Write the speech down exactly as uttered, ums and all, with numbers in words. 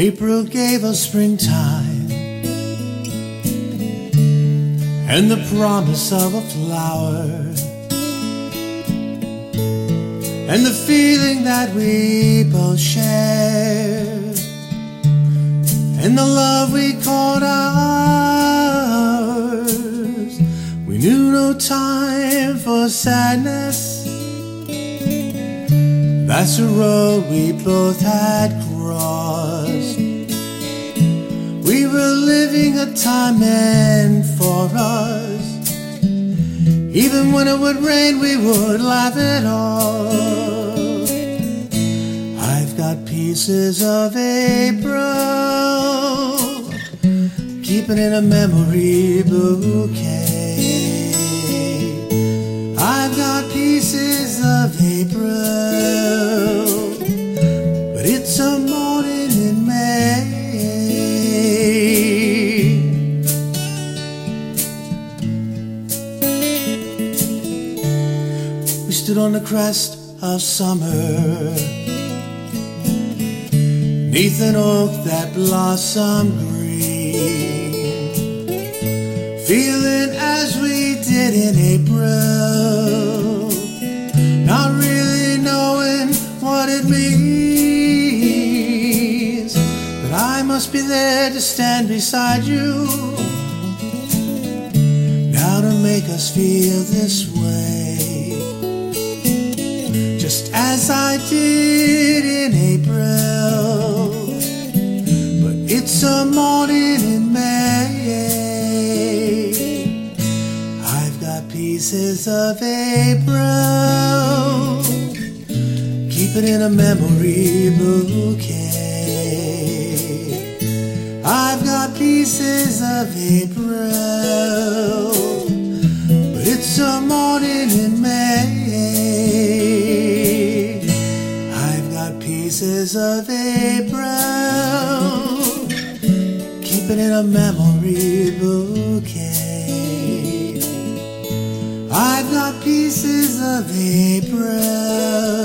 April gave us springtime and the promise of a flower, and the feeling that we both shared, and the love we called ours. We knew no time for sadness. That's the road we both had crossed. We were living a time meant for us. Even when it would rain, we would laugh it off. I've got pieces of April, keeping in a memory bouquet. I've got pieces of April, but it's a morning in May. We stood on the crest of summer, neath an oak that blossomed green, feeling as we did in April, not really knowing what it means, but I must be there to stand beside you, now to make us feel this way, just as I did in April, but it's a morning in May. I've got pieces of April, keep it in a memory bouquet. I've got pieces of April, but it's a morning in May. I've got pieces of April, keep it in a memory bouquet. I've got pieces of April,